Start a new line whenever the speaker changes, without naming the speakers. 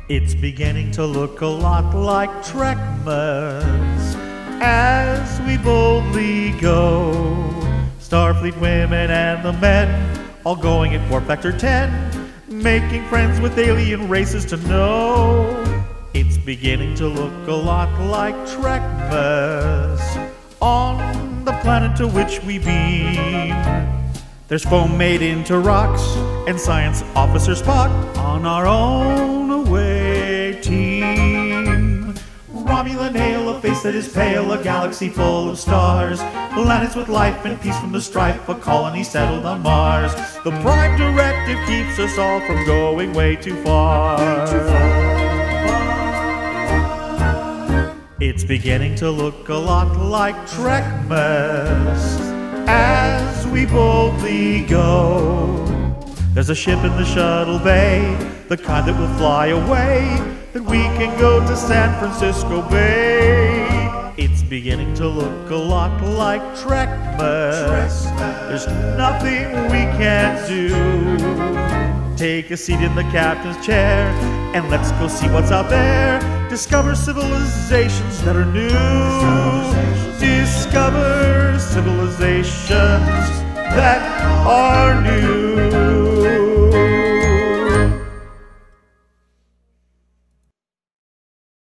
It's beginning to look a lot like Trekmas as we boldly go. Starfleet women and the men all going at warp factor 10, making friends with alien races to know. It's beginning to look a lot like Trekmas on the planet to which we beam. There's foam made into rocks and science officer Spock on our own away team. Romulan hail, a face that is pale, a galaxy full of stars, planets with life and peace from the strife, a colony settled on Mars. The Prime Directive keeps us all from going way too far. It's beginning to look a lot like Trekmas as we boldly go. There's a ship in the shuttle bay, the kind that will fly away, that we can go to San Francisco Bay. It's beginning to look a lot like Trekmas. There's nothing we can't do. Take a seat in the captain's chair and let's go see what's out there. Discover civilizations that are new. Discover civilizations that are new.